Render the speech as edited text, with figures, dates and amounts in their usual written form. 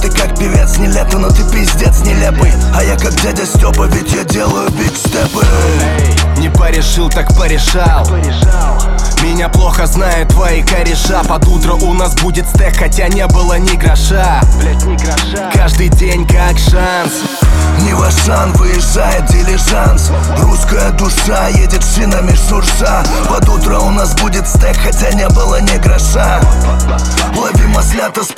Ты как певец нелепый, но ты пиздец нелепый. А я как дядя Степа, ведь я делаю бигстепы. Не порешил, так порешал. Меня плохо знают твои кореша. Под утро у нас будет стек, хотя не было ни гроша. Каждый день как шанс. Не в Ашан выезжает дилижанс. Русская душа едет шинами шурша. Под утро у нас будет стек, хотя не было ни гроша. Лови маслята с